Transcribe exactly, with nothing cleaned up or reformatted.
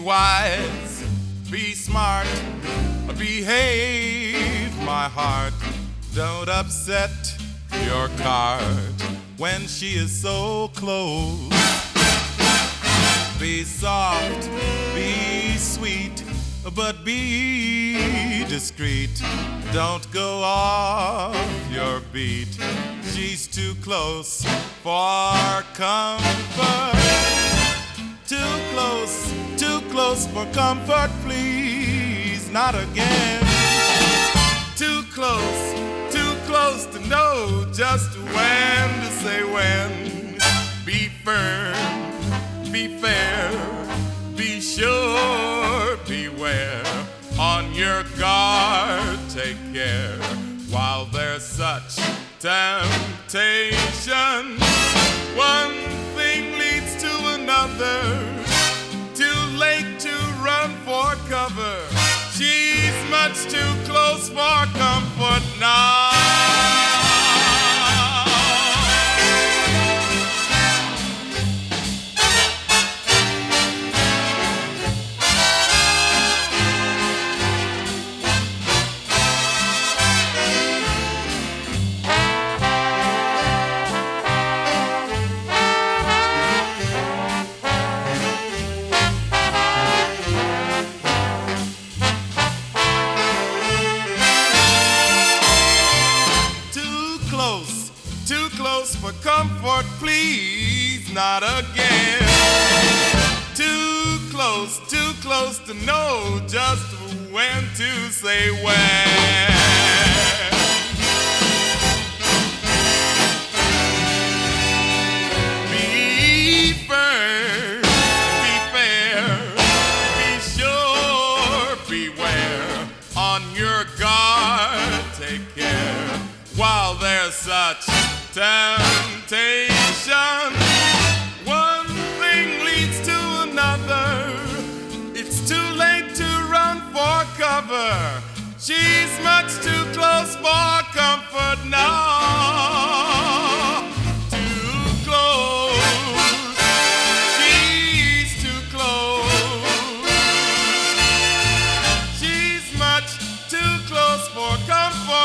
wise, be smart, behave, my heart. Don't upset your cart when she is so close. Be soft, be sweet, but be discreet. Don't go off your beat. She's too close for comfort. Too close, too close for comfort, please, not again. Too close, too close to know just when to say when. Be firm, be fair, be sure, beware. On your guard, take care while there's such temptation. One thing leads to another. Too late to run for cover. She's much too close for comfort now. Too close for comfort, please, not again. Too close, too close to know just when to say when. Be firm, be fair, be sure, beware. On your guard, take care while there's such temptation. One thing leads to another. It's too late to run for cover. She's much too close for comfort now. Too close. She's too close. She's much too close for comfort.